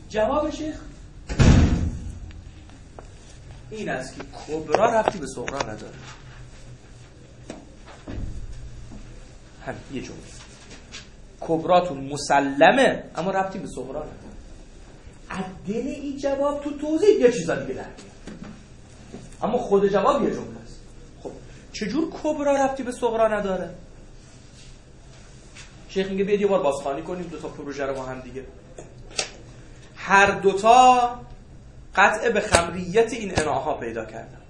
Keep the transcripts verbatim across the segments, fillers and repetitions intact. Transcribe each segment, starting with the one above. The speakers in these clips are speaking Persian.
جواب شیخ این است که کبرا ربطی به صغرا نداره. همین یه جمله، کبراتون مسلمه اما ربطی به صغرا نداره. از دل این جواب تو توضیح یه چیزا دیگه در میاد، اما خود جواب یه جمله است. خب چجور کبرا ربطی به صغرا نداره؟ شیخ میگه بیاید یه بار بازخوانی کنیم دو تا پروژه رو با هم دیگه. هر دوتا قطع به خمریت این اناها پیدا کردن،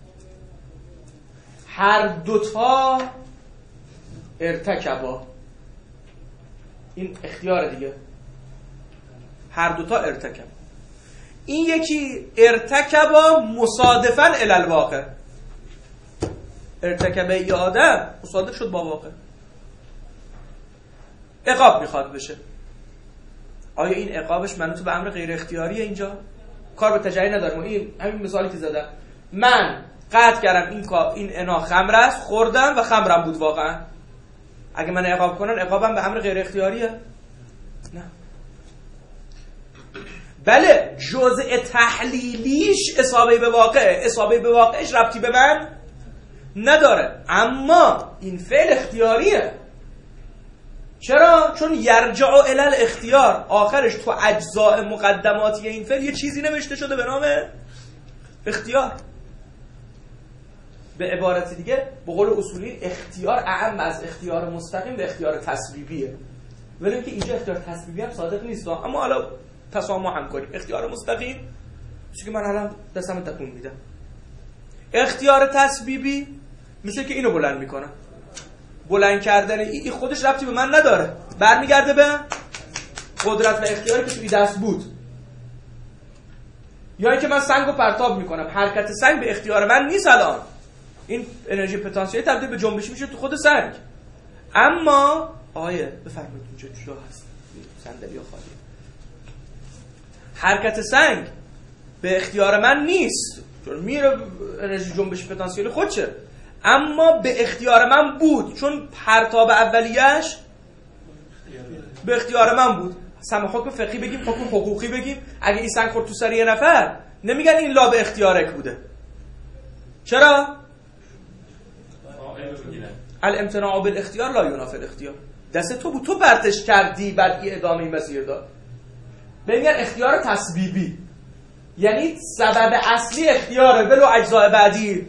هر دوتا ارتکبا، این اختیار دیگه، هر دوتا ارتکب. این یکی ارتکبا مصادفاً الی الواقع، ارتکبه ای آدم مصادف شد با واقع، عقاب میخواد بشه. آیا این عقابش منوط به امر غیر اختیاریه؟ اینجا کار به تجری ندارم. این همین مثالی که زدم، من قطع کردم این این انا خمر است، خوردم و خمرم بود واقعا. اگه من عقاب کنن عقابم به امر غیر اختیاریه؟ نه. بله جزء تحلیلیش اصابه به واقع، اصابه به واقعش ربطی به من نداره، اما این فعل اختیاریه. چرا؟ چون یرجع الی الاختیار، آخرش تو اجزاء مقدماتی این فعل یه چیزی نوشته شده به نام اختیار. به عبارت دیگه به قول اصولی اختیار اعم از اختیار مستقیم به اختیار تسبیبیه، ولی اینکه اینجا اختیار تسبیبی هم صادق نیست. اما حالا تسامح هم کنیم. اختیار مستقیم چیزی که من الان دستم تکون میدم، اختیار تسبیبی میشه که اینو بلند میکنم. بلند کردن این خودش ربطی به من نداره، برمیگرده به قدرت و اختیاری که توی دست بود. یا اینکه من سنگو پرتاب میکنم، حرکت سنگ به اختیار من نیست الان، این انرژی پتانسیلی تبدیل به جنبشی میشه تو خود سنگ. اما آیه بفرمایید اونجا جا هست صندلی خالی، حرکت سنگ به اختیار من نیست چون میره انرژی جنبشی پتانسیلی خودشه، اما به اختیار من بود چون پرتاب اولیش به اختیار من بود. سم حکم فقهی بگیم، حکم حقوقی بگیم، اگه این سنگ خورد تو سر یه نفر نمیگن این لا به اختیارک بوده. چرا؟ الامتناع بالاختیار لا ینافی الاختیار، دست تو بود، تو پرتش کردی بعد این ادامه این مسیر داد. ببین اختیار تسبیبی یعنی سبب اصلی اختیاره ولو اجزاء بعدی.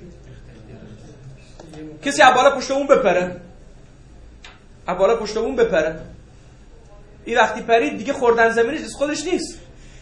کسی عبالا پشت اون بپره، عبالا پشت اون بپره، این وقتی پرید دیگه خوردن زمینش دست خودش نیست،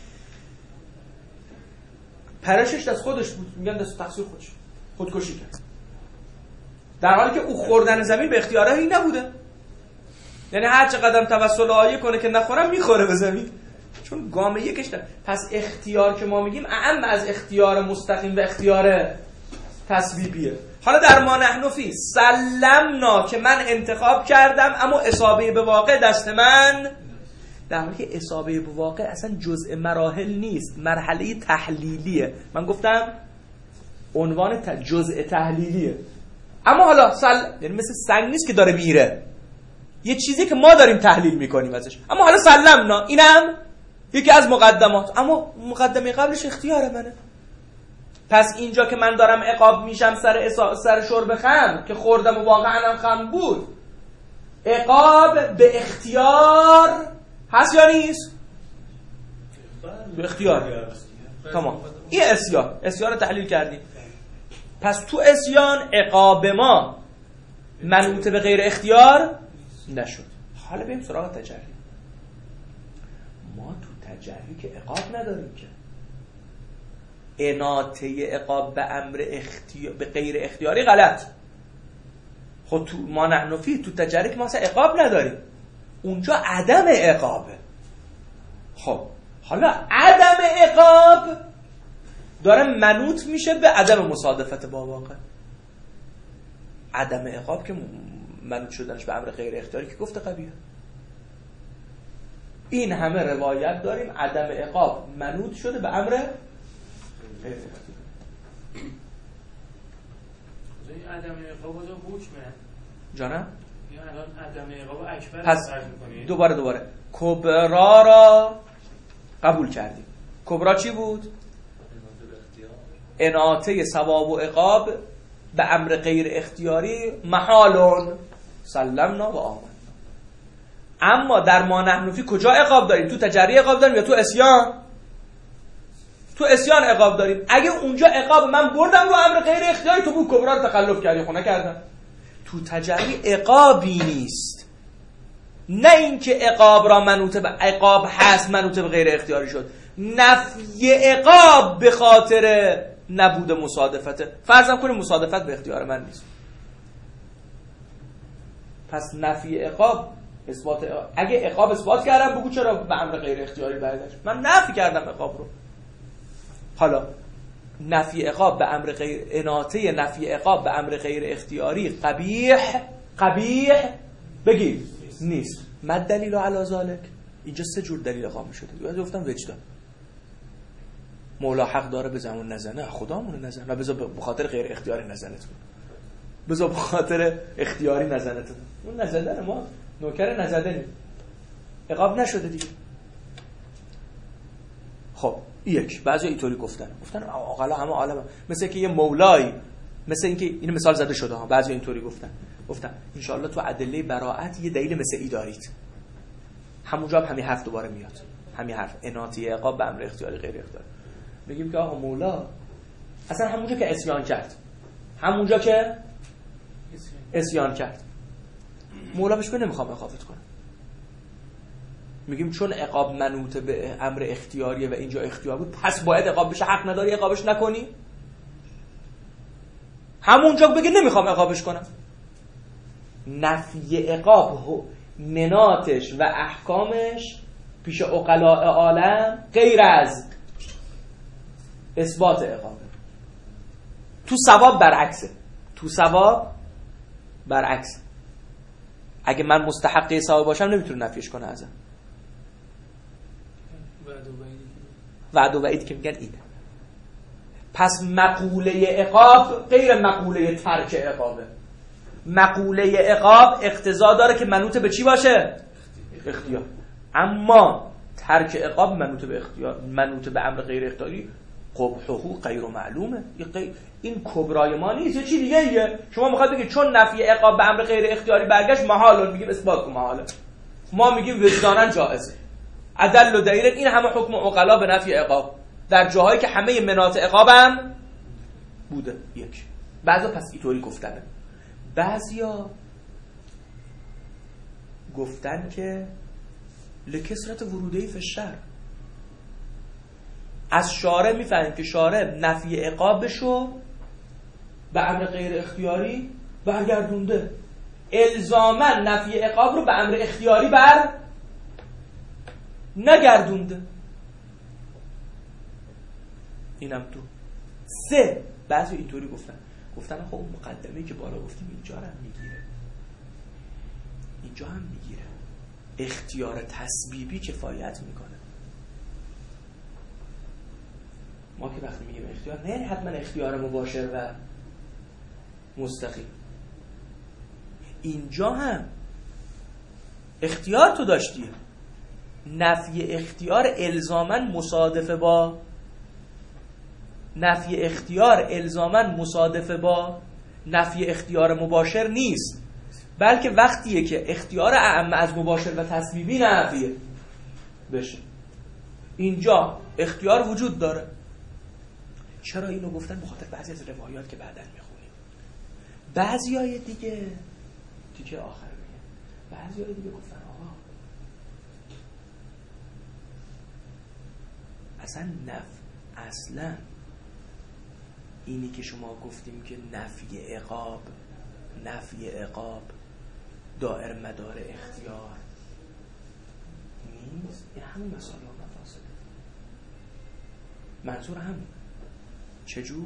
پرشش دست خودش بود، میگن دست تقصیر خودش، خودکشی کرد، در حالی که او خوردن زمین به اختیاره این نبوده. یعنی هر چه قدم توسل آیه کنه که نخورم میخوره به زمین، چون گام یکش ده. پس اختیار که ما میگیم اعم از اختیار مستقیم و اختیار تسبیبیه. حالا در ما نحن فی سلمنا که من انتخاب کردم اما اصابه به واقع دست من، در حالی که اصابه به واقع اصلا جزء مراحل نیست، مرحله تحلیلیه. من گفتم عنوان ت... جزء تحلیلیه. اما حالا سل یعنی مثل سنگ نیست که داره میره، یه چیزی که ما داریم تحلیل میکنیم ازش. اما حالا سلمنا اینم یکی از مقدمات، اما مقدمه قبلش اختیار منه. پس اینجا که من دارم عقاب میشم سر اصا... سر شرب خمر که خوردم و واقعا هم خمر بود، عقاب به اختیار هست یا نیست؟ به اختیار. تمام. این اسیان اسیان رو تحلیل کردیم. پس تو اسیان عقاب ما منوط به غیر اختیار نشد. حالا بریم سراغ تجری. ما تو تجری که عقاب نداریم که، اناطه عقاب به امر اختیار به غیر اختیاری غلط. خود تو ما نحن فی تو تجری که ما اصلا عقاب نداریم، اونجا عدم عقابه. خب حالا عدم عقاب داره منوط میشه به عدم مصادفت با واقع. عدم عقاب که منوط شدنش به امر غیر اختیاری که گفته قبیه. این همه روایت داریم عدم عقاب منوط شده به امر غیر اختیاری. عدم عقاب رو حکمه جانم؟ یا الان عدم عقاب اکبر پس دوباره دوباره کبرا را قبول کردیم. کبرا چی بود؟ اناطه ثواب و عقاب به امر غیر اختیاری محالون سلمنا و آمنا. اما در ما نحن فی کجا عقاب داریم؟ تو تجری عقاب داریم یا تو عصیان؟ تو عصیان عقاب داریم. اگه اونجا عقاب من بردم رو امر غیر اختیاری، تو بود کبرا رو تخلف کردی، خونه کردم. تو تجری عقابی نیست، نه اینکه عقاب را منوط به عقاب هست منوط به غیر اختیاری شد. نفی عقاب به خاطر نبود مصادفته. فرضاً کنیم مصادفت به اختیار من نیست، پس نفی عقاب اثبات عقاب. اگه عقاب اثبات کردم بگو چرا به امر غیر اختیاری برگشت؟ من نفی کردم عقاب رو. حالا نفی عقاب به امر غیر اناطه نفی عقاب به امر غیر اختیاری قبیح قبیح بگید نیست. ما دلیل علی ذلک؟ اینجا سه جور دلیل اقامه شده. یاد گفتم وجدان. مولا حق داره بزنون نزنه، خدامون نزنه، و بذار به خاطر غیر اختیاری نزنت کن، بذار به خاطر اختیاری نزنت کن. اون نزدن ما نوکر نزدنی، عقاب نشده دیگه. خب یک بعضی اینطوری گفتن گفتن آقا همه عالم مثل که یه مولایی، مثل اینکه این مثال زده شده ها، بعضی اینطوری گفتن گفتن ان شاء الله تو ادله براءت یه دلیل مثل ای دارید. همونجا هم همین حرف دوباره میاد، همین حرف اناطه عقاب به امر اختیاری غیر اختیاری. بگیم که آقا مولا اصلا همونجا که عصیان کرد، همونجا که عصیان کرد، مولا بهش بگه نمیخوام عقابت کنم. میگیم چون عقاب منوط به امر اختیاریه و اینجا اختیار بود، پس باید عقاب بشه. حق نداری عقابش نکنی؟ همونجا بگه نمیخوام عقابش کنم. نفی عقاب مناتش و احکامش پیش عقلاء عالم غیر از اثبات عقابه. تو ثواب برعکسه، تو ثواب برعکس. اگه من مستحق ثواب باشم نمیتونه نفیش کنه ازم. وعد و وعید که میگن اینه. پس مقوله عقاب غیر مقوله ترک عقابه. مقوله عقاب اقتضا داره که منوط به چی باشه؟ اختیار. اما ترک عقاب منوط به اختیار، منوط به امر غیر اختیاری. قبحه غیر معلومه. این کبرای ما نیست، یه چی دیگه ایه. شما میخواد بگید چون نفی عقاب به امر غیر اختیاری برگشت محال، میگیم اثبات کن محاله. ما میگیم وجداناً جائزه. عدل و دلیل این همه حکم عقلا به نفی عقاب در جاهایی که همه مناط عقابم بوده. یک بعضا پس اینطوری گفتنه. بعضیا گفتن که لکثرت ورودهی فی الشرع، از شارع میفهمیم که شارع نفی عقابشو به امر غیر اختیاری برگردونده، الزاما نفی عقاب رو به امر اختیاری بر نگردونده. اینم تو سه. بعضی اینطوری گفتن گفتن خب اون مقدمه‌ای که بالا گفتیم اینجا هم میگیره، اینجا هم میگیره. اختیار تسبیبی کفایت میکنه. ما که وقتی میگیم اختیار نه یعنی حتما اختیار مباشر و مستقیم. اینجا هم اختیار تو داشتی. نفی اختیار الزاماً مصادف با نفی اختیار الزاماً مصادف با نفی اختیار مباشر نیست، بلکه وقتیه که اختیار اعم از مباشر و تسبیبی نفیه بشه. اینجا اختیار وجود داره. چرا اینو گفتن؟ بخاطر بعضی از روایات که بعداً میخونیم. بعضی های دیگه تیکه آخر میگه بعضی های دیگه گفتن آقا اصلا نف اصلا اینی که شما گفتیم که نفی عقاب نفی عقاب دائر مدار اختیار نیست. این همون مسائل و مفاسد منظور همون. چجور؟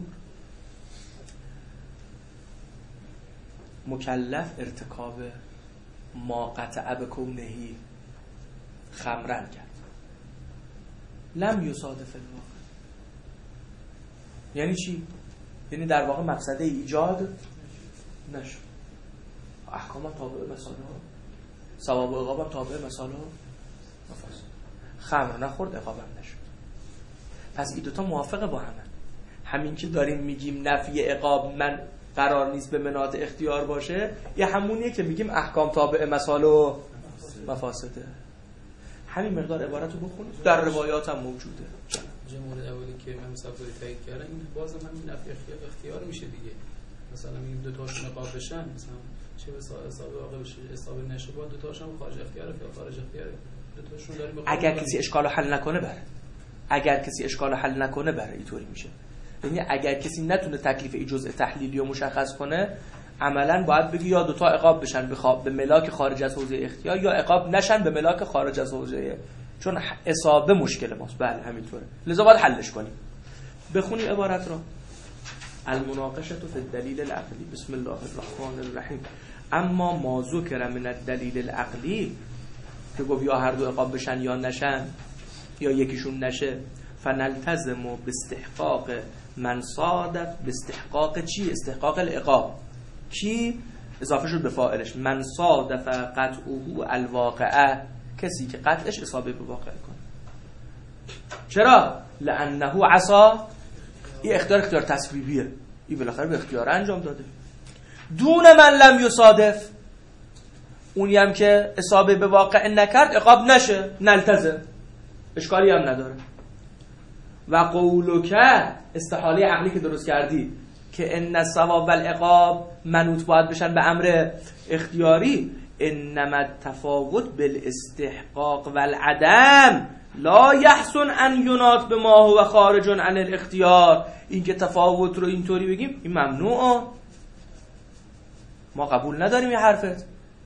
مکلف ارتکاب ما قطع بکونهی خمرن کرد، لم یصادف الواقع. یعنی چی؟ یعنی در واقع مقصد ایجاد نشد. احکام تابع مثال ها، ثواب و عقاب تابع مثال ها مفاسد. خمر نخورد عقابم نشد. پس این دوتا موافقه با همه. همین که داریم میگیم نفی عقاب من قرار نیست به مناط اختیار باشه، یه همونیه که میگیم احکام تابع مسائل و مفاسده. همین مقدار عبارت رو بخونید، در روایات هم موجوده. چه مورد اولی که من مثلا تایید کردم این باز هم همین نفی اختیار میشه دیگه. مثلا این دو تاشون نقاب بشن، مثلا چه به حساب واقع بشه حساب نشه، با دو تاشون خارج اختیار یا خارج اختیار دو تاشون داریم. اگر کسی اشکالو حل نکنه بره، اگر کسی اشکالو حل نکنه بره اینطوری میشه. یعنی اگر کسی نتونه تکلیف این جزء تحلیلی رو مشخص کنه، عملاً باید بگی یا دو تا عقاب بشن به ملاک خارج از حوزه اختیار، یا عقاب نشن به ملاک خارج از حوزه، چون اصابه مشکل ماست. بله همینطوره، لذا باید حلش کنیم. بخونی عبارت رو. المناقشه فی الدلیل العقلی. بسم الله الرحمن الرحیم. اما ما ذکر من الدلیل العقلی که گفت یا هر دو عقاب بشن یا نشن یا یکیشون نشه، فنلتزم باستحقاق من صادف. باستحقاق چی؟ استحقاق العقاب. کی اضافه شد به فاعلش؟ من صادف قطعه الواقعه، کسی که قطعش اصابه به واقع کنه. چرا؟ لانه عصا. این اختیار اختیار تسبیبیه، این بالاخره به اختیار انجام داده. دون من لم یصادف، اونی هم که اصابه به واقع نکرد عقاب نشه، نلتزم، اشکالی هم نداره. و قولک، استحاله عقلی که درست کردی که ان الثواب والعقاب منوط باید بشن به امر اختیاری، انما التفاوت بالاستحقاق والعدم لا يحسن ان یناط به ما هو خارج عن الاختیار. این که تفاوت رو اینطوری بگیم این ممنوعه، ما قبول نداریم این حرفت.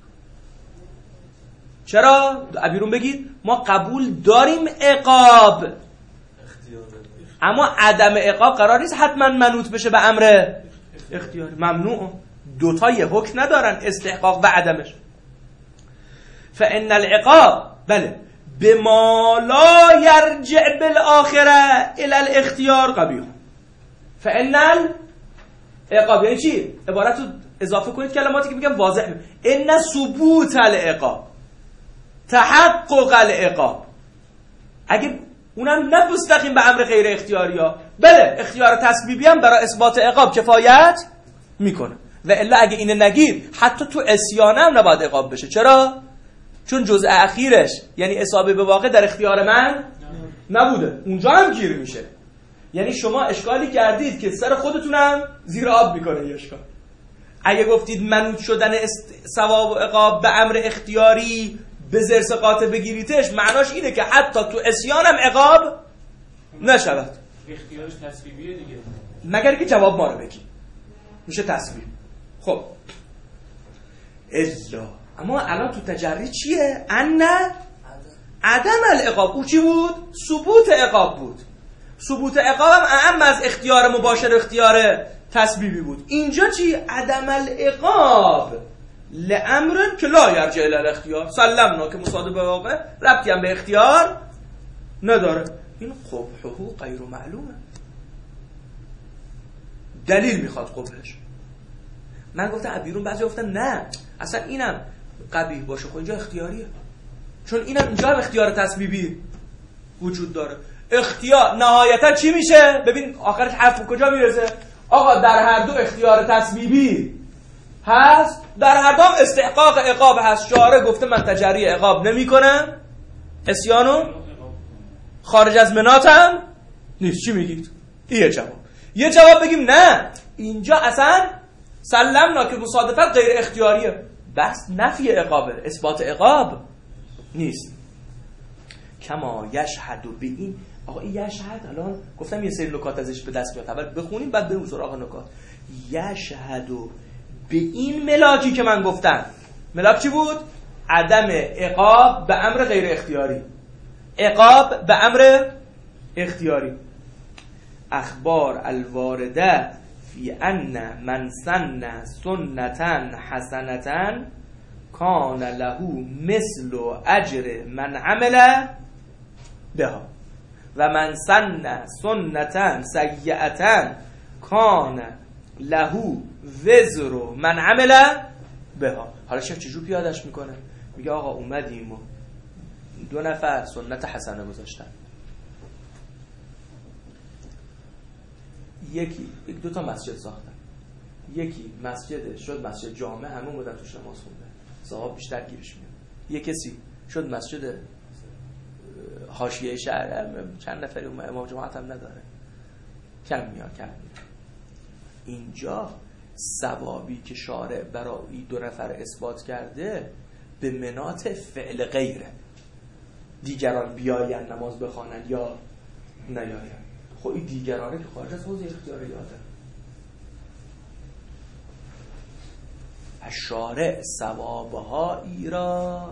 چرا؟ عبیرون بگید ما قبول داریم عقاب، اما عدم عقاب قرار نیست حتما منوط بشه به امر اختیاری. ممنوع. دوتا یه حکم ندارن، استحقاق و عدمش. فان العقاب بله بما لا یرجع بالاخره الى الاختیار قبیح. فان العقاب یعنی چی؟ عبارت رو اضافه کنید کلماتی که میگم واضح می. ان ثبوت العقاب، تحقق العقاب. اگه اونم نه مستقیم به امر غیر اختیاری ها، بله اختیار تسبیبی هم برای اثبات عقاب کفایت میکنه. و الا اگه اینه نگیر حتی تو عصیان هم نباید عقاب بشه. چرا؟ چون جزء اخیرش یعنی اصابه به واقع در اختیار من نبوده، اونجا هم گیر میشه. یعنی شما اشکالی کردید که سر خودتونم زیر آب میکنه یه اشکال. اگه گفتید منوط شدن ثواب و عقاب به امر اختیاری به زرس قاطع بگیریدش، معناش اینه که حتی تو عصیان هم عقاب نشود. اختیارش تسبیبیه دیگه، مگر که جواب ما رو بگی میشه تسبیب. خب الا اما الان تو تجری چیه؟ ان عدم العقاب. او چی بود؟ ثبوت عقاب بود. ثبوت عقاب هم اهم از اختیار مباشر اختیار تسبیبی بود. اینجا چی؟ عدم العقاب لامر که لا یرجع الی الاختیار. سلمنا که مصادف به واقع ربطی هم به اختیار نداره. این قبحه غیر معلومه، دلیل میخواد قبحش. من گفتم عبیرون، بعضی گفتن نه اصلا اینم قبیح باشه خب اینجا اختیاریه، چون اینم اینجا هم اختیار تسبیبی وجود داره. اختیار نهایتا چی میشه؟ ببین آخرش حرف کجا میرسه؟ آقا در هر دو اختیار تسبیبی هست، در هر دو هم استحقاق عقاب هست. شارع گفته من تجری عقاب نمی کنم، عصیانو خارج از مناتم نیست. چی میگید؟ یه جواب. یه جواب بگیم نه اینجا اصلا سلمنا که مصادفت غیر اختیاریه، بس نفی عقابه، اثبات عقاب نیست. کما یشهد به این. آقا این یشهد الان گفتم یه سری نکات ازش به دست میاد، اول بخونیم بعد بریم سراغ نکات. یشهد به این ملاکی که من گفتم. ملاک چی بود؟ عدم عقاب به امر غیر اختیاری، عقاب به امر اختیاری. اخبار الوارده فی ان من سن سنتن حسنتن کان له مثل اجر من عمل بها و من سن سنتن سیئتن کان له وزر من عمل بها. حالا شیخ چجور پیادش میکنه؟ میگه آقا اومدیم و دو نفر سنت حسنه گذاشتن، یکی یک دو تا مسجد ساختن، یکی مسجد شد مسجد جامع، همه بودن توش نماز خونده، ثواب بیشتر گیرش میاد. یک کسی شد مسجد حاشیه شهر، چند نفری امام جماعت هم نداره، کم میاد کم میاد. اینجا ثوابی که شارع برای دو نفر اثبات کرده به منات فعل غیره، دیگران بیاین نماز بخوانند یا نیاین. خب این دیگرانه که خارج از حوزه اختیار یاده. شارع ثوابهایی را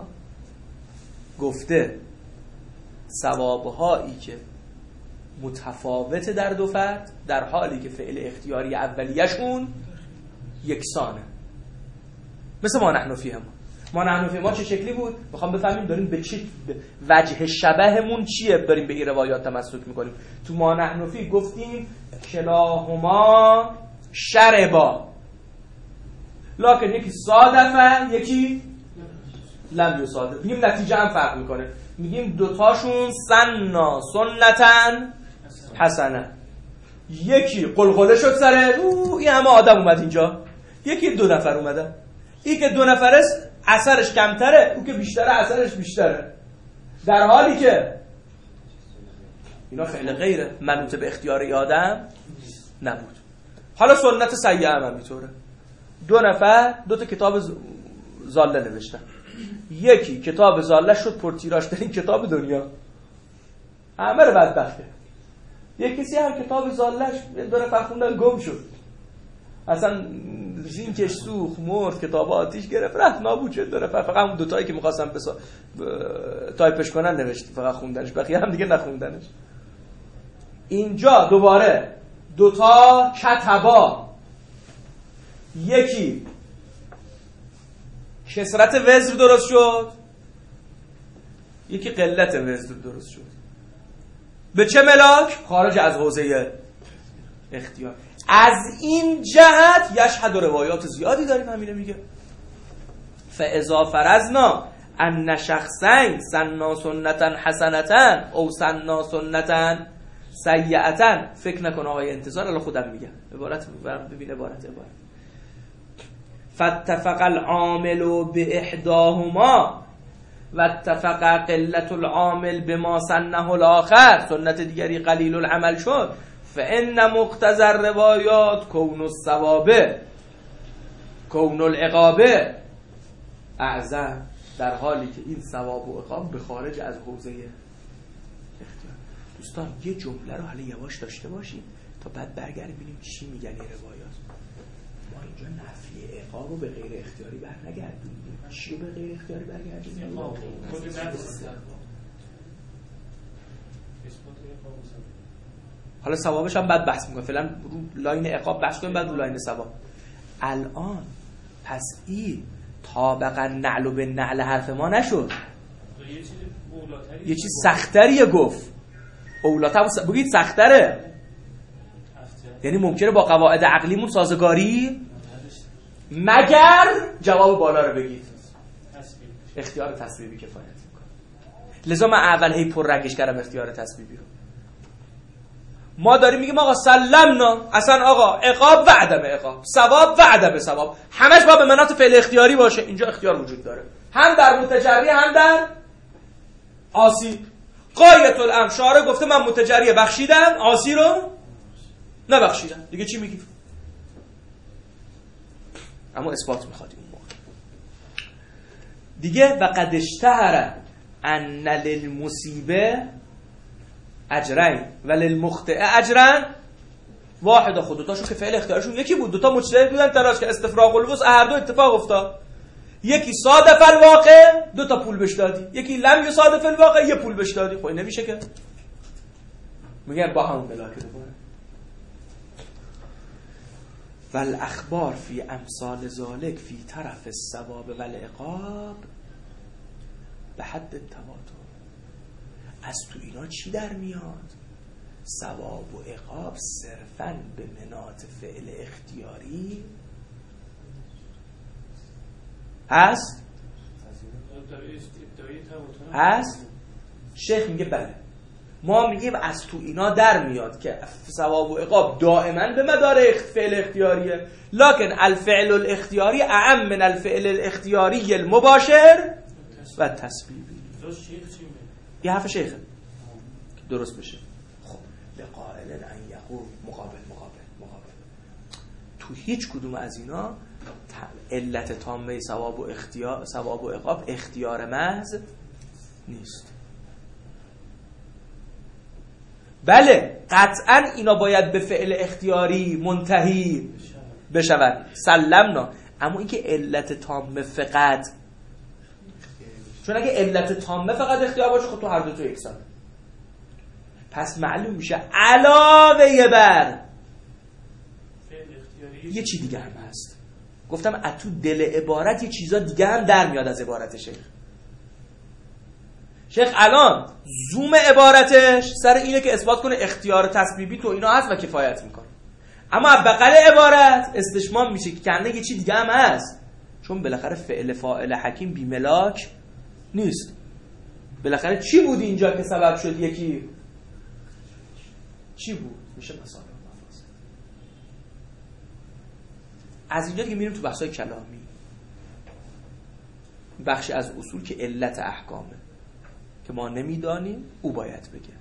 گفته، ثوابهایی که متفاوت در دو فرد، در حالی که فعل اختیاری اولیه‌شون یکسانه. مثل ما نحن فیه ما ما نحن فیه ما چه شکلی بود؟ میخوام بفهمیم داریم به چی وجه شبهمون چیه داریم به این روایات تمسک میکنیم. تو ما نحن فیه گفتیم کلاهما شربا، لکن یکی صادفه یکی لم یصادف. میگیم نتیجه هم فرق میکنه، میگیم دوتاشون سنا سنتن حسنه. یکی قلقله شد سره او این همه آدم اومد اینجا، یکی دو نفر اومده. این که دو نفر است اثرش کمتره، او که بیشتره اثرش بیشتره، در حالی که اینا فعل غیره منوط به اختیار آدم نبود. حالا سنت سیئه هم همینطوره. دو نفر دو تا کتاب زاله نوشتن، یکی کتاب زاله شد پرتیراژ ترین کتاب دنیا، همه رو بدبخته. یک کسی هم کتاب زالش دو نفر خوندن گم شد، اصلا زینکش سوخت مرد، کتاب آتیش گرفت رفت نابود شد. دو نفر فقط اون دو تایی که می‌خواستن بسا ب... تایپش کنن نوشت، فقط خوندنش، بقیه هم دیگه نخوندنش. اینجا دوباره دو تا کتبا، یکی کثرت وزر درست شد، یکی قلت وزر درست شد. به چه ملاک؟ خارج از حوزه اختیار. از این جهت یشهد و روایات زیادی داریم همینه میگه فاذا فرضنا ان شخصین سنا سنتا حسنتا او سنا سنتا سیئتا. فکر نکن آقای انتظار، الان خودم میگم عبارت ببین عبارت عبارت فاتفق العامل باحداهما و اتفق قلت العامل بما سنه الاخر. سنت دیگری قلیل العمل شد. فان مقتضى الروایات کون الثواب کون العقاب اعظم، در حالی که این ثواب و عقاب به خارج از حوزه اختیار. دوستان یه جمله رو حالا یواش داشته باشیم تا بعد برگردیم ببینیم چی میگن این روایات. ما اینجا نفی عقاب رو به غیر اختیاری برنگردونیم. چی رو به غیر اختیاری برگردونیم؟ حالا ثوابش هم بعد بحث میکنم، فعلا رو لاین عقاب بحث کنیم بعد رو لاین ثواب. الان پس این طابقا نعل و به نعل حرف ما نشد، یه چیز سختریه گفت. اولاتر بگید سختره، یعنی ممکنه با قواعد عقلیمون سازگاری، مگر جواب بالا رو بگید اختیار تصویبی کفایت میکنه. لذا من اول هی پر رنگش کردم اختیار تصویبی رو. ما داریم میگیم آقا سلمنا، اصلا آقا عقاب و عدم عقاب، ثواب و عدم ثواب، همش با به مناط فعل اختیاری باشه. اینجا اختیار وجود داره، هم در متجری هم در عاصی. غایت الامر شارع گفته من متجری بخشیدم، عاصی رو نبخشیدم، دیگه چی میگی؟ اما اثبات میخواد اون موقع دیگه. و قد اشتهر ان للمصیبه اجرین و للمخطئ اجرن واحد. خود دوتاشون که فعل اختیارشون یکی بود، دوتا مجتهد بودن تراش که استفراغ الوسع هر دو اتفاق افتاد. یکی صادف الواقع دو تا پول بهش دادی، یکی لم یصادف الواقع یه پول بهش دادی. خب این نمیشه که، میگن با همون ملاک دوباره. والاخبار فی امثال ذالک فی طرف الثواب والعقاب به حد التواتر. از تو اینا چی در میاد؟ ثواب و عقاب صرفاً به مناط فعل اختیاری هست؟ هست؟ شیخ میگه بله، ما میگیم از تو اینا در میاد که ثواب و عقاب دائما به مدار فعل اختیاریه، لکن الفعل الاختیاری اعم من الفعل الاختیاری المباشر و تسبیبی. یه حرف شیخه درست بشه. خب لقائل ان یقول مقابل مقابل مقابل تو هیچ کدوم از اینا علت تامه ثواب و اختیار ثواب و عقاب اختیار محض نیست. بله قطعا اینا باید به فعل اختیاری منتهی بشود سلمنا، اما اینکه علت تامه فقط، چون اگه علت تامه فقط اختیار باشه خب تو هر دو تو یکسان، پس معلوم میشه علاوه بر یه چی دیگه هم هست. گفتم اتو دل عبارت یه چیزا دیگه هم در میاد از عبارت شیخ. شیخ الان زوم عبارتش سر اینه که اثبات کنه اختیار تسبیبی تو اینا هست و کفایت میکنه، اما بغل عبارت استشمام میشه که کنه یه چی دیگه هم هست، چون بالاخره فعل فاعل حکیم بی ملاک نیست. بالاخره چی بود اینجا که سبب شد یکی چی بود؟ میشه مثال از اینجا که میریم تو بحثای کلامی، بخشی از اصول که علت احکامه که ما نمیدانیم او باید بگه.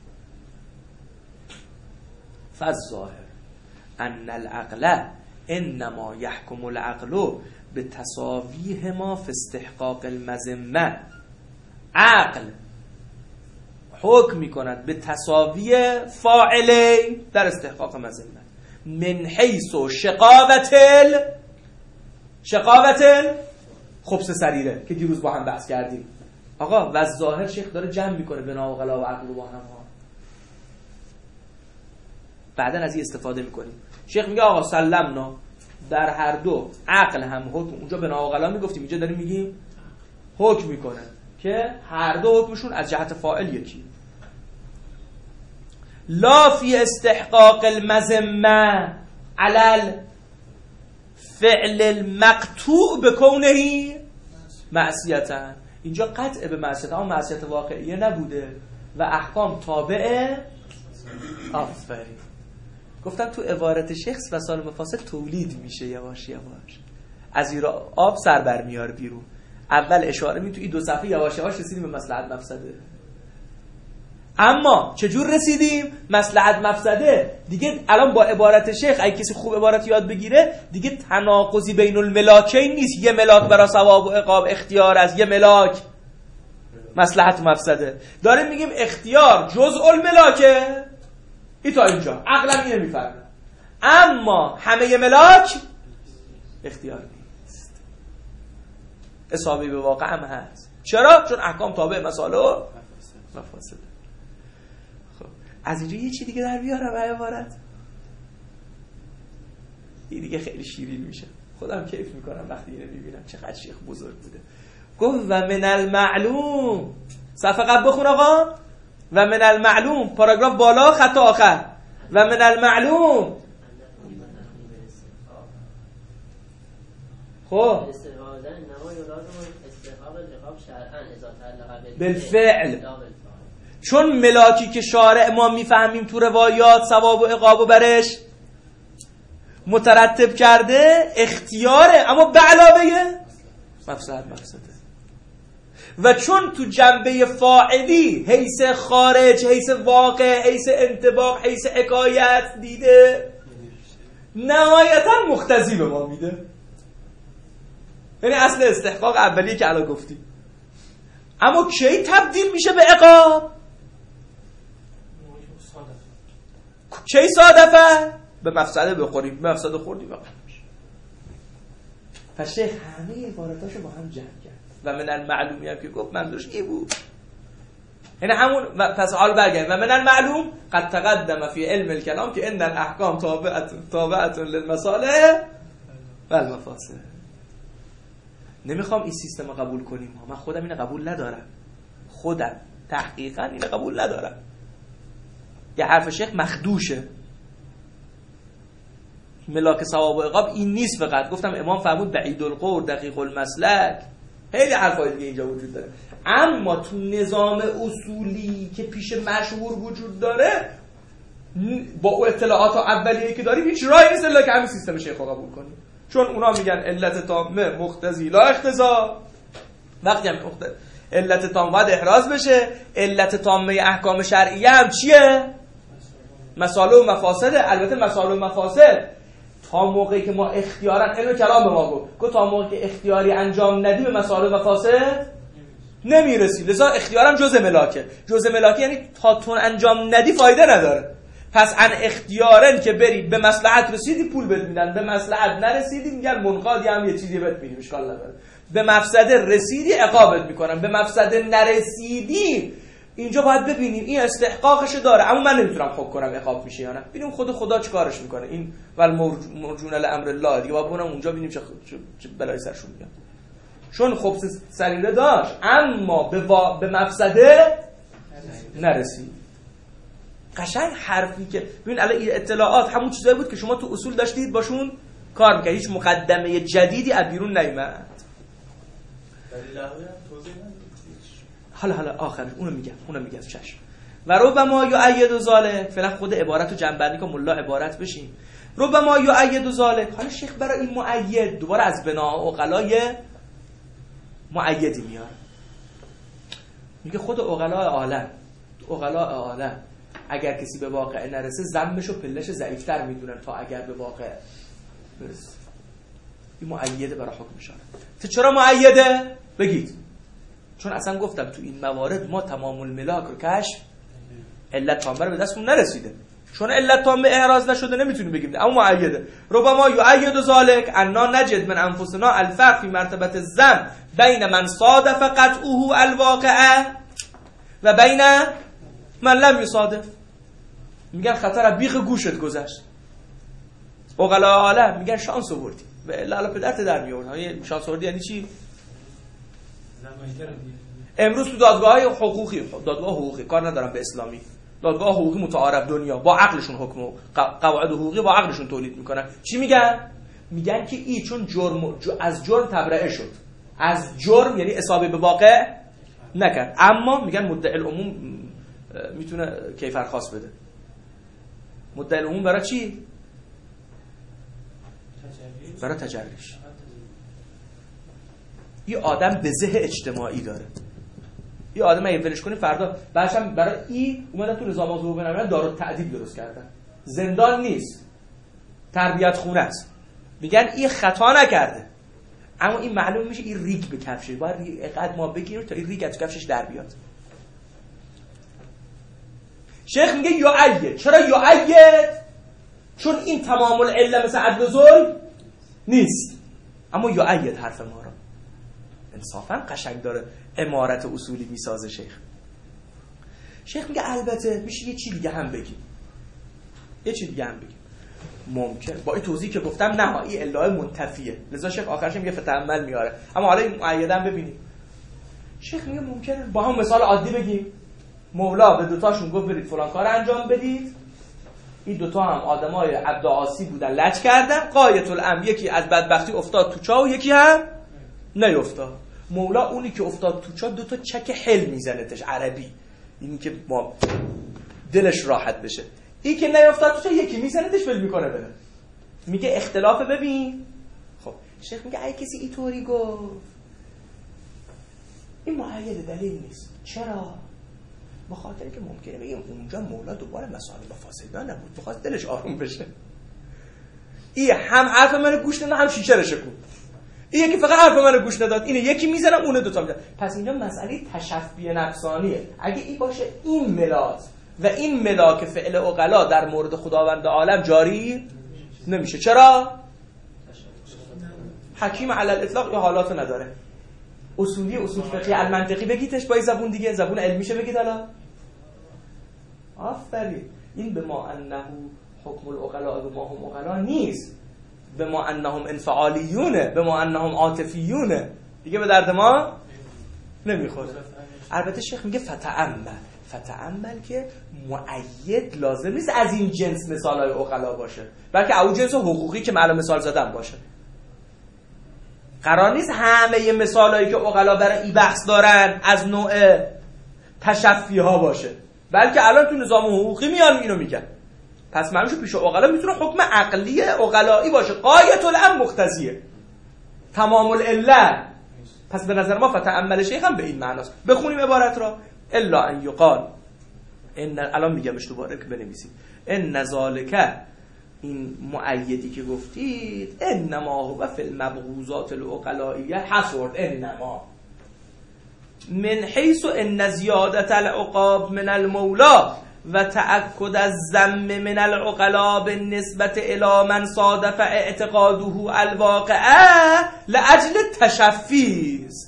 فالظاهر ان العقل انما يحكم العقل بتساویهما في استحقاق المذمه. عقل حکم میکند به تساوی فاعلین در استحقاق مذمه، من حیث شقاوتل شقاوتل خبث سریره که دیروز با هم بحث کردیم. آقا و ظاهر شیخ داره جمع میکنه بنا و غلا و عقل و با هم ها. بعدن از این استفاده میکنیم. شیخ میگه آقا سلمنا در هر دو عقل هم حکم، اونجا بنا و غلا میگفتیم، اینجا داریم میگیم حکم میکنه که هر دو حکمشون از جهت فاعل یکی. لا فی استحقاق المذمه علل فعل المقطوع بکونه معصیتا. اینجا قطع به معصیت، اما معصیت واقعیه نبوده و احکام تابع. آفرین. گفتم تو عبارت شیخ و سال مفاسد تولید میشه یواش یواش، از ایرا آب سر بر میار بیرون. اول اشاره می تو این دو صفحه یواش یواش رسیدیم به مصلحت مفسده. اما چجور رسیدیم؟ مصلحت مفسده دیگه الان با عبارت شیخ اگه کسی خوب عبارت یاد بگیره دیگه تناقضی بین الملاکین نیست. یه ملاک برای ثواب و عقاب اختیار از یه ملاک مصلحت مفسده. داریم میگیم اختیار جزء الملاکه، این تا اینجا عقلم اینو میفهمه، اما همه ملاک اختیار نیست. اصابی به واقع هم هست. چرا؟ چون احکام تابع مسائل و مفاسد. خب از اینجا یه چی دیگه در بیارم به عبارت، این دیگه خیلی شیرین میشه. خودم کیف میکنم وقتی اینو میبینم چقدر شیخ بزرگ بوده. گفت و من المعلوم، صفحه قبل بخون آقا. و من المعلوم پاراگراف بالا خط آخر. و من المعلوم خب بالفعل، چون ملاکی که شارع ما میفهمیم تو روایات ثواب و عقاب و برش مترتب کرده اختیاره، اما به علاوه مفسد مفسده. و چون تو جنبه فاعلی حیث خارج، حیث واقع، حیث انطباق، حیث حکایت دیده، نهایتا مختزی به ما میده. یعنی اصل استحقاق اولیه که الان گفتیم، اما کی تبدیل میشه به عقاب؟ کی صادفه؟ به مفسده بخوریم، به مفسده خوردیم عقاب میشه. پس شیخ همه عبارتاشو با هم جمع کرد و من المعلومی هم که گفت منظورش این بود. یعنی همون پس حال برگردیم و من المعلوم قد تقدم فی علم الکلام که ان الاحکام تابعه تابعه للمصالح و المفاسد. نمیخوام این سیستم رو قبول کنیم، من خودم اینو قبول ندارم، خودم تحقیقا اینو قبول ندارم. یه حرف شیخ مخدوشه، ملاک ثواب و عقاب این نیست. فقط گفتم امام فرمود بعید القول دقیق المسلک، خیلی حرفای دیگه اینجا وجود داره. اما تو نظام اصولی که پیش مشهور وجود داره با اطلاعات اولیه‌ای که داریم هیچ راهی نیست الا که همین سیستم شیخ رو قبول کنیم، چون اونا میگن علت تامه مقتضی لا اقتضا. وقتی هم علت تام باید احراز بشه، علت تامه احکام شرعیه هم چیه؟ مصالح و مفاسد. البته مصالح و مفاسد تا موقعی که ما اختیارا، علم کلام به ما گفت گفت تا موقعی که اختیاری انجام ندی به مصالح و مفاسد نمیرسی، لذا اختیارم جزء ملاکه. جزء ملاکه یعنی تا تو انجام ندی فایده نداره. پس ان اختیارن که بری به مصلحت رسیدی پول بهت میدن، به مصلحت نرسیدی میگن منقادی هم یه چیزی بهت میدیم، اشکال نداره. به مفسده رسیدی عقابت میکنن، به مفسده نرسیدی اینجا باید ببینیم این استحقاقش داره اما من نمیتونم حکم کنم عقاب میشه یا نه. ببینیم خود خدا چیکارش میکنه. این ول مرجون لامر الله دیگه باید ببینم اونجا ببینیم چه چه بلایی سرشون میاد. چون خب سریره داشت اما به وا... به مفسده نرسید. قشنگ حرفی که ببین الان این اطلاعات همون چیزایی بود که شما تو اصول داشتید باشون کار میکنید، هیچ مقدمه جدیدی از بیرون نیامد. حالا حالا آخرش اونو میگم اونو میگم چشم. و ربما یؤید ذلک، فعلا خود عبارت رو جنبندی کن ملا عبارت بشیم. ربما یؤید ذلک، حالا شیخ برای این مؤید دوباره از بنا عقلای مؤیدی میاد، میگه خود عقلای عالم عقلای عالم اگر کسی به واقع نرسه ذمش و پلش ضعیفتر میدونن تا اگر به واقع برسه. این مؤیده برای حکم شرع. تو چرا مؤیده؟ بگید. چون اصلا گفتم تو این موارد ما تمام الملاک رو کشف علت تامه رو به دستمون نرسیده، چون علت تامه احراز نشده نمیتونیم بگیم، اما مؤیده. ربما یؤید ذلک انا نجد من انفسنا الفرق فی مرتبه الذم بین من صادف قطعه الواقع و بین من لم یصادف. میگن خطر از بیخ گوشت گذشت. عقلای عالم میگن شانس آوردی، به لالا پدرت در میورن. شانس آوردی یعنی چی؟ امروز تو دادگاه‌های حقوقی، دادگاه حقوقی کار ندارم به اسلامی، دادگاه حقوقی متعارف دنیا با عقلشون حکم و قواعد حقوقی با عقلشون تولید میکنن. چی میگن؟ میگن که ای چون جرم از جرم تبرئه شد، از جرم یعنی اصابه به واقع نکرد، اما میگن مدعی العموم میتونه کیفر خاص بده. مدعی العموم برای چی؟ برای تجریش. یه آدم به ذهن اجتماعی داره، یه آدم اگه ولش کنی فردا بعدش هم برای ای اومدن تو نظام حقوق بنابراین دارالتعدیب درست کردن. زندان نیست، تربیت خونه است. میگن این خطا نکرده اما این معلوم میشه این ریگ به کفشه، باید اینقدر ما بگیریم تا این ریگ از کفشش در بیاد. شیخ میگه یؤید. چرا یؤید؟ چون این تمام العله مثل عدل و ظلم نیست، اما یؤید حرف ما را. انصافا قشنگ داره امارت اصولی میسازه شیخ. شیخ میگه البته میشه یه چی دیگه هم بگیم، یه چی دیگه هم بگیم. ممکن با این توضیح که گفتم نهایی الا منتفیه، لذا شیخ آخرش میگه فتعمل میاره. اما حالا این مؤیدم ببینیم. شیخ میگه ممکنه با هم مثال عادی بگیم مولا به دوتاشون گفت برید فلان کار انجام بدید، این دوتا هم آدمای عبدعاسی بودن لج کردن، قایت الامر یکی از بدبختی افتاد تو چاه و یکی هم نیفتاد. مولا اونی که افتاد تو چاه دوتا چک حل میزنتش عربی، اینی که ما دلش راحت بشه. این که نیفتاد تو چاه یکی میزنتش ول میکنه بره. میگه اختلاف ببین. خب شیخ میگه اگه کسی اینطوری گفت این مؤید دلیل نیست. چرا؟ به خاطر که ممکنه بگیم اونجا مولا دوباره مسائل مفاسد نبود، بخواست دلش آروم بشه. این هم حرف منو گوش نداد هم شیشه رو شکون. این یکی فقط حرف منو گوش نداد، اینه یکی میزنم اونه دوتا میزنم. پس اینجا مسئله تشفی نفسانیه. اگه این باشه این ملات و این ملاک فعل عقلا در مورد خداوند عالم جاری نمیشه. چرا؟ حکیم علی الاطلاق یه حالات نداره. اصولی اصول فقهی المنطقی بگیتش با این زبون دیگه، زبون علمیشه بگید. حالا آفرین. این به ما انه حکم العقلاء به ما هم عقلا نیست، به ما انهم انفعالیونه، به ما انهم عاطفیونه، دیگه به درد ما نمیخوره. البته شیخ میگه فتعمل. فتعمل که مؤید لازم نیست از این جنس مثالای عقلا باشه، بلکه او جنس حقوقی که معلوم مثال زدم باشه. قرار نیست همه مثالایی که عقلا برای این بحث دارن از نوع تشفی ها باشه، بلکه الان تو نظام حقوقی میان اینو میگن. پس معلومه پیش عقلا میتونه حکم عقلی عقلایی باشه، غایت الامر مقتضیه، تمام العله. پس به نظر ما فتأمل شیخ هم به این معناست. بخونیم عبارت را. الا ان یقال ان، الان میگمش دوباره که بنویسید، ان ذالک، این مؤیدی که گفتید، انما هو فی المبغوضات العقلائیه حصر، انما من حیث ان زیادت العقاب من المولا و تأکد الذم من العقلاء بالنسبة الى من صادف اعتقاده الواقعه لاجل تشفیز،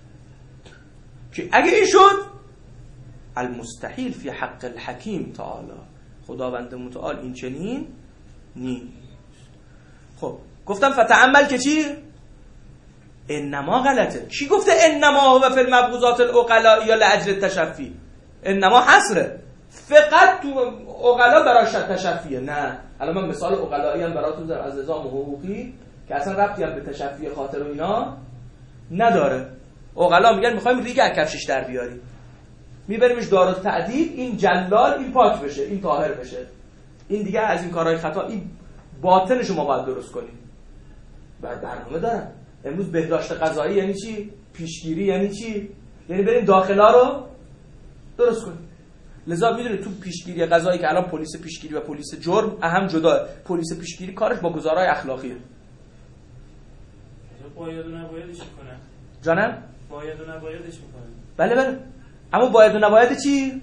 که اگه این شد المستحیل فی حق الحکیم تعالی، خداوند متعال این چنین نیست. خب گفتم فتأمل که چی؟ انما غلطه. کی گفته انما هو فی المبغوضات العقلائیه لاجل تشفی؟ انما حصره، فقط تو عقلا براش تشفیه. نه، الان من مثال عقلایی هم براتون میذارم از نظام حقوقی که اصلا ربطی هم به تشفی خاطر و اینا نداره. عقلا میگن میخوایم ریگ از کفشش در بیاریم، میبریمش دارالتعدیل، این جلال این پاک بشه، این طاهر بشه، این دیگه از این کارهای خطا، این باطنشو ما باید درست کنیم. بر برنامه دارن. امروز بهداشت غذایی یعنی چی؟ پیشگیری یعنی چی؟ یعنی بریم داخلا رو درست کنیم. لذا میدونید تو پیشگیری غذایی که الان پلیس پیشگیری و پلیس جرم اهم جدا، پلیس پیشگیری کارش با گزارهای اخلاقیه. باید و نبایدش میکنن. جانم؟ باید و نبایدش میکنن. بله بله. اما باید و نباید چی؟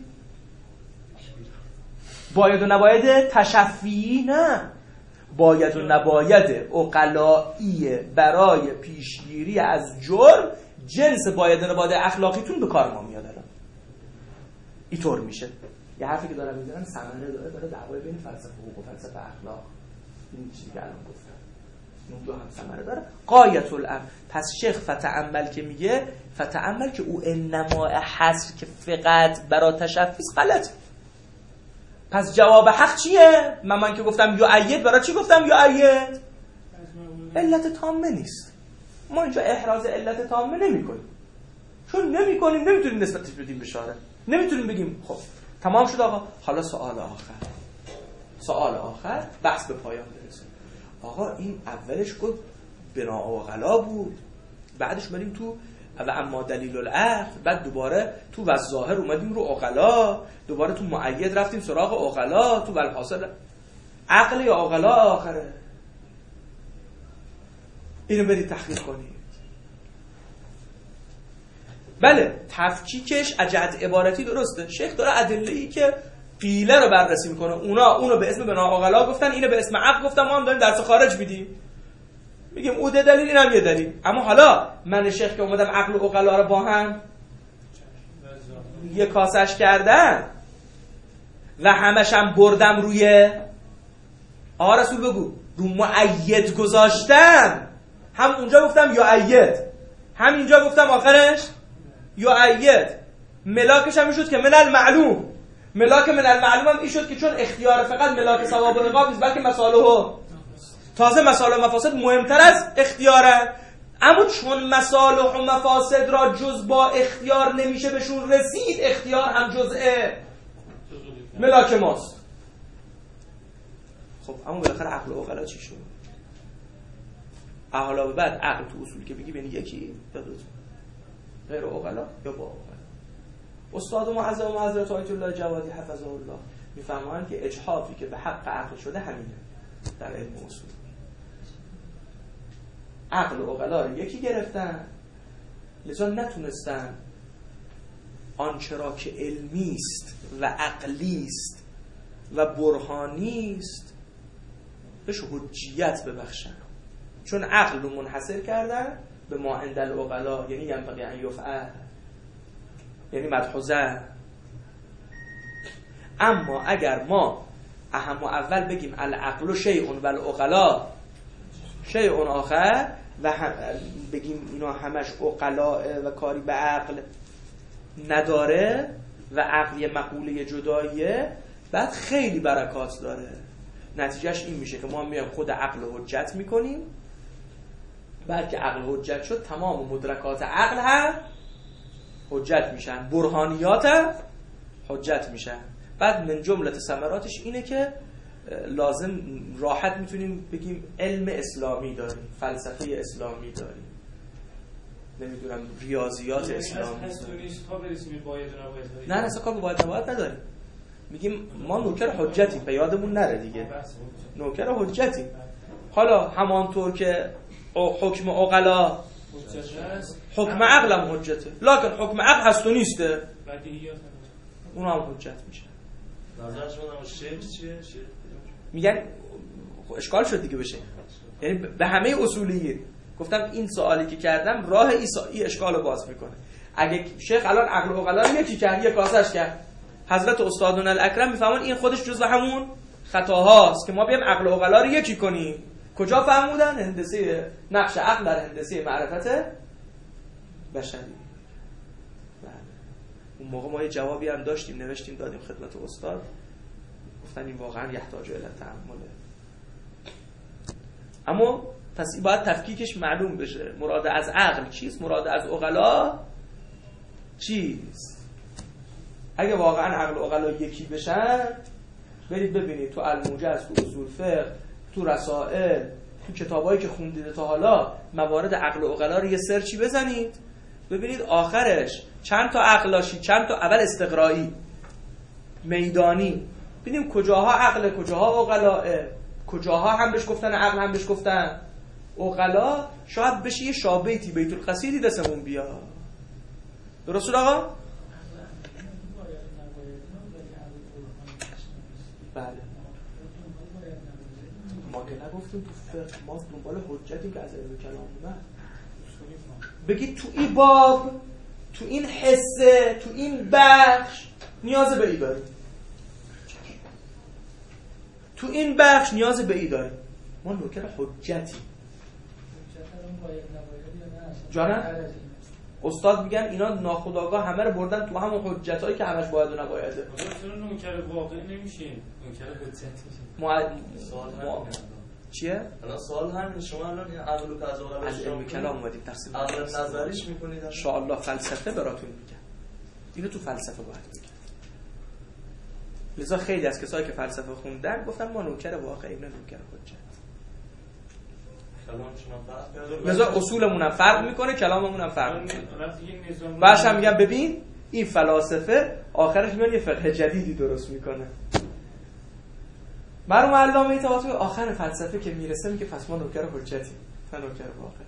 باید و نباید تشفی نه. باید و نباید عقلایی برای پیشگیری از جرم جنس باید و نباید اخلاقیتون به کار ما میاد. الان اینطور میشه. یه حرفی که دارم میزنم ثمره داره، داره دعوای بین فلسفه حقوق و فلسفه اخلاق. این چیزی که الان گفتم اون دو هم ثمره داره. غایت الامر. پس شیخ فتأمل که میگه، فتأمل که او انما حصر که فقط برای تشفیز غلط. پس جواب حق چیه؟ من من که گفتم یا اید، برای چی گفتم یا اید؟ علت تامه نیست. ما اینجا احراز علت تامه نمی کنیم، چون نمی کنیم نمیتونیم نسبتش بدیم بشاره، نمیتونیم بگیم خب تمام شد آقا. حالا سوال آخر، سوال آخر بحث به پایان برسه. آقا این اولش گفت بنا عقلا بود، بعدش بریم تو و اما دلیل العقل، بعد دوباره تو و ظاهر اومدیم رو عقلا، دوباره تو مؤید رفتیم سراغ عقلا، تو والحاصل عقل یا عقلا آخره. اینو برید تحقیق کنید. بله تفکیکش اجعت عبارتی درسته. شیخ داره ادله‌ای که قیله رو بررسی میکنه، اونا اونو به اسم بنا عقلا گفتن، اینو به اسم عقل گفتن، ما هم داریم درس خارج میدیم، میگیم او ده دلیل اینم یه دلیل. اما حالا من شیخ که اومدم عقل و عقلا رو با هم یه کاسش کردم و همش هم بردم روی آقا رسول بگو رو مؤید گذاشتم، هم اونجا گفتم یا اید، هم اینجا گفتم آخرش یا اید. ملاکش هم شد که من المعلوم، ملاک من المعلوم هم این شد که چون اختیار فقط ملاک ثواب و عقاب نیست بلکه مصالح، تازه مصالح و مفاسد مهمتر از اختیارن. اما چون مصالح و مفاسد را جز با اختیار نمیشه بهشون رسید، اختیار هم جزء ملاک ماست. خب اما بالاخره عقل و عقلا چی شد؟ حالا بعد عقل تو اصول که بگی بین یکی یا دو غیر عقلا یا با عقلا. استاد معظم و حضرت آیت الله جوادی حفظه الله میفهمن که اجحافی که به حق عقل شده همینه در علم اصول. عقل و عقلا رو یکی گرفتن، لذا نتونستن آنچه را که علمی است و عقلی است و برهانی است بهش حجیت ببخشن، چون عقل رو منحصر کردن به ما عند العقلا، یعنی ینبغی ان یفعل، یعنی مدحوزه. اما اگر ما اهم و اول بگیم العقل شیء و العقلا شیء آخر و بگیم اینا همش عقلا و کاری به عقل نداره و عقل یه مقوله جداییه، بعد خیلی برکات داره. نتیجهش این میشه که ما میایم خود عقل رو حجت میکنیم، بعد که عقل حجت شد تمام مدرکات عقل هم حجت میشن، برهانیات هم حجت میشن. بعد من جملت ثمراتش اینه که لازم راحت میتونیم بگیم علم اسلامی داریم، فلسفه اسلامی داریم، نمیدونم ریاضیات اسلامی داریم. نه نه اصلا باید نباید نداریم. میگیم ما نوکر حجتیم، به یادمون نره دیگه، نوکر حجتیم. حالا همانطور که حکم عقلا حکم عقلم حجته، لکن حکم عقل هست و نیسته، اون هم حجت میشه. میگن اشکال شد دیگه بشه، یعنی به همه اصولیه گفتم این سوالی که کردم راه ایسایی اشکال رو باز میکنه. اگه شیخ الان عقل و عقلا رو یکی کرد، یک کاسش کرد، حضرت استادون الاکرم میفهمون این خودش جزء همون خطاهاست که ما بیام عقل و عقلا رو یکی کنیم. کجا فهمودن؟ هندسه نقش عقل در هندسه معرفت بشری. اون موقع ما یه جوابی هم داشتیم، نوشتیم دادیم خدمت استاد، گفتن این واقعا یحتاج الی تأمله. اما پس این باید تفکیکش معلوم بشه، مراد از عقل چیست، مراد از عقلا چیست. اگه واقعا عقل و عقلا یکی بشن، برید ببینید تو الموجز، تو اصول فقه، تو رسائل، تو کتابایی که خوندید تا حالا موارد عقل و عقلا رو یه سرچی بزنید، ببینید آخرش چند تا عقلاشی، چند تا اول استقرایی میدانی، ببینیم کجاها عقل، کجاها عقلا، کجاها هم بهش گفتن عقل هم بهش گفتن عقلا. شاید بشه یه شابیتی بیت القصیدی دستمون بیا. درست آقا؟ بله ما که نگفتیم تو فقه ما دنبال حجتیم که از علم کلام اومد. بگید تو این باب، تو این حصه، تو این بخش نیاز به ای داریم، تو این بخش نیاز به ای داریم. ما نوکر حجتیم. جانم استاد میگن اینا ناخودآگاه همه رو بردن تو همون حجتایی که همش باید و نبایده. چرا نوکر واقعی نمیشیم؟ نوکر حجت میشیم. ما ما چیه؟ الان سوال همین، شما الان این عقل و از عقل از علم کلام اومدیم تقسیم عقل نظریش میکنید ان شاء الله. فلسفه براتون میگم، اینو تو فلسفه باید بگم. لذا خیلی از کسایی که فلسفه خوندن گفتن ما نوکر واقعی، نه نوکر حجت. لذا اصولمون هم فرق میکنه، کلاممون هم فرق میکنه. بعدش هم میگم ببین این فلاسفه آخرش میاد یه فقه جدیدی درست میکنه. مرحوم علامه طباطبایی آخر فلسفه که میرسه میگه پس ما نوکر حجتیم، نه نوکر واقعی.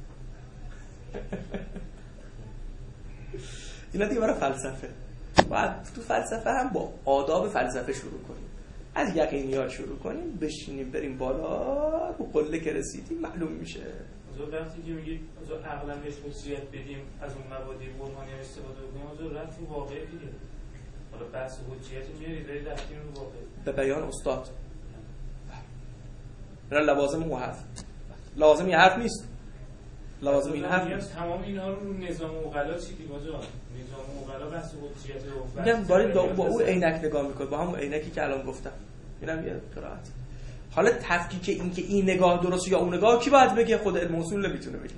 اینا دیگه برای فلسفه. باید تو فلسفه هم با آداب فلسفه شروع کنیم، از یقینیات شروع کنیم، بشینیم بریم بالا، رو قله که رسیدیم معلوم میشه. حضور وقتی که میگید حضور عقلا بهش حجیت بدیم، از اون مبادی برهانی استفاده کنیم، حضور رفتیم واقعی دیگه. حالا بحث حجیت میارید ولی رفتیم رو واقعی به بیان استاد. نه لوازم اون حرف، لوازم یه حرف نیست، لوازم این حرف نیست. تمام اینا رو نظام عقلا چی دیگه آجا؟ نظام عقلا بحث حجیت رو میگم دارید با اون عینک نگاه میکنید، با همون عینکی که الان گفتم. اینم یه قرائت. حالا تفکیک این که این نگاه درست یا اون نگاه کی باید بگه؟ خود علم اصول نمیتونه بگه.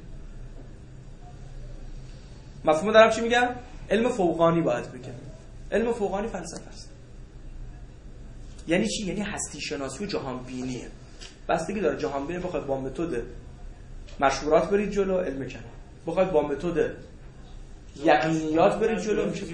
مفهوم دارم چی میگم؟ علم فوقانی باید بگه. علم فوقانی فلسفه است. یعنی چی؟ یعنی هستی شناسی و جهان بینیه. بستگی داره جهان بینی بخواد با متد مشهورات برید جلو، علم کلام. بخواد با متد یقینیات برید جلو، میشه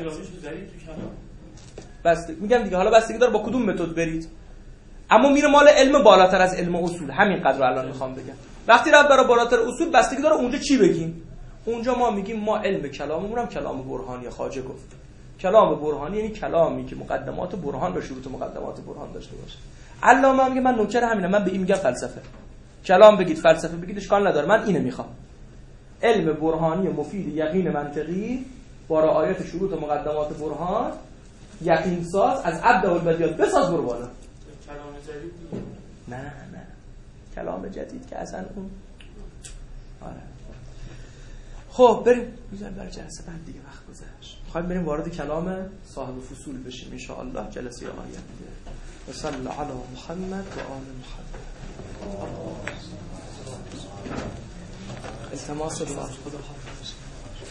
بستگی. میگم دیگه حالا بستگی داره با کدوم متد برید. اما میره مال علم بالاتر از علم اصول. همین قدر الان میخوام بگم. وقتی رفت برای بالاتر اصول بستگی داره اونجا چی بگیم. اونجا ما میگیم ما علم کلاممون هم کلام برهانی. خواجه گفت کلام برهانی یعنی کلامی که مقدمات برهان به شروط مقدمات برهان داشته باشه. علامه میگه من نوکر همینم، من به این میگم فلسفه. کلام بگید، فلسفه بگید، اشکال نداره، من اینو میخوام. علم برهانی مفید یقین منطقی با رعایت شروط مقدمات برهان، یقین ساز، از عبد البدیات بساز برو بالا. کلام جدید نه نه کلام جدید که اصلا اون آره. خب بریم میذارم برای جلسه بعد دیگه، وقت گذشت. میخوایم بریم وارد کلام صاحب فصول بشیم ان شاء الله جلسه آینده. و صلی الله علی محمد و آل محمد. التماس الفرق.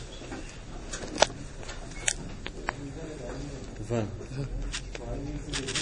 بفهم